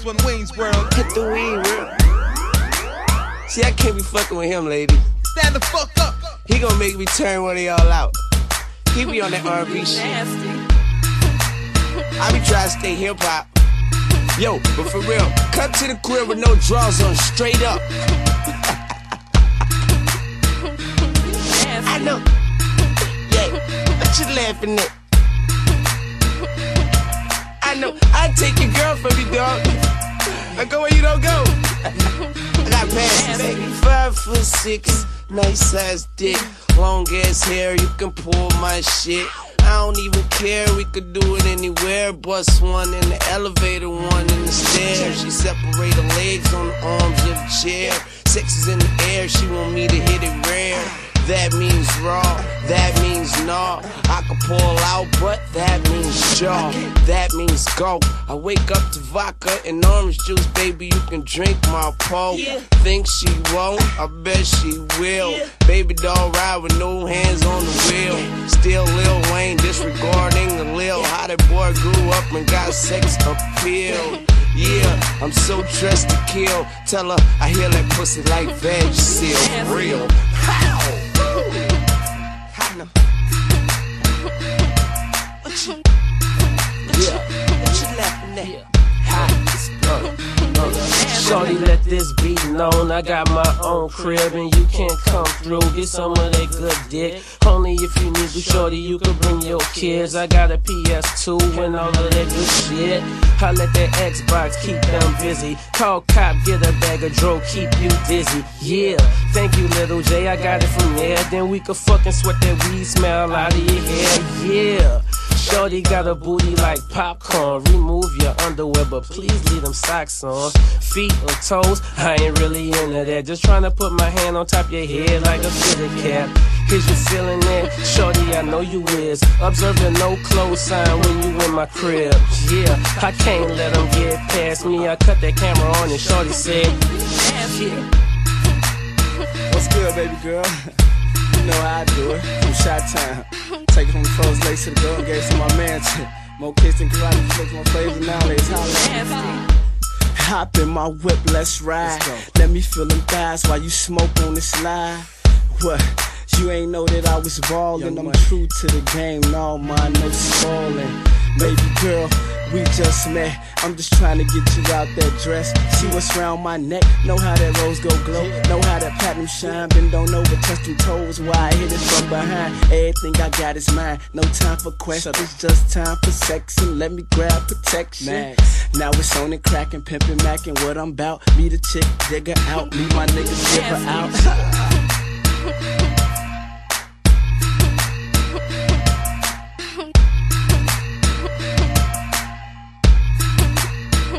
this one, Wayne's World. Hit the weed world. See, I can't be fucking with him, lady. Stand the fuck up. He gonna make me turn one of y'all out. He be on that R&B shit. I be trying to stay hip-hop. Yo, but for real, come to the crib with no drawers on, straight up. I know. Yeah, what you laughing at? I know. I take your girl from you, dog. I go where you don't go. I got passes, baby. 5'6", nice ass dick, long ass hair. You can pull my shit. I don't even care, we could do it anywhere. Bust one in the elevator, one in the stairs. She separate her legs on the arms of the chair. Sex is in the air, she want me to hit it rare. That means raw, that means gnaw. I can pull out, but that means jaw. That means go. I wake up to vodka and orange juice, baby, you can drink my pole. Think she won't? I bet she will. Baby doll ride with no hands on the wheel. Still Lil Wayne disregarding the Lil. How that boy grew up and got sex appeal. Yeah, I'm so dressed to kill. Tell her I hear that pussy like Vagisil. For real. How? What you laughing at? Shorty, let this be known. I got my own crib and you can't come through. Get some of that good dick. Only if you need to, shorty, you can bring your kids. I got a PS2 and all of that good shit. I let that Xbox keep them busy. Call cop, get a bag of dro, keep you dizzy. Yeah, thank you, little J. I got it from there. Then we could fucking sweat that weed smell out of your hair. Yeah. Shorty got a booty like popcorn. Remove your underwear, but please leave them socks on. Feet or toes, I ain't really into that. Just trying to put my hand on top of your head like a fitted cap. Is you feeling it? Shorty, I know you is. Observe the no clothes sign when you in my crib. Yeah, I can't let them get past me. I cut that camera on and Shorty said, yeah. What's good, baby girl? You know how I do it. From Chi-Town. Take it from the frozen lakes to the Golden Gates to my mansion. More kids than karate flicks, my favorite nowadays. Hop in my whip, let's ride. Let me feel them thighs while you smoke on the slide. What? You ain't know that I was ballin'. I'm true to the game, no mind, no spoiling. Baby girl, we just met. I'm just trying to get you out that dress. See what's round my neck. Know how that rose gold glow. Know how that platinum shine. Bend on over, touch them toes. Why I hit it from behind. Everything I got is mine. No time for questions, just time for sex. And let me grab protection. Now it's on and crackin', pimpin', mackin'. What I'm bout. Meet a chick, dig her out. Leave my niggas, give her out.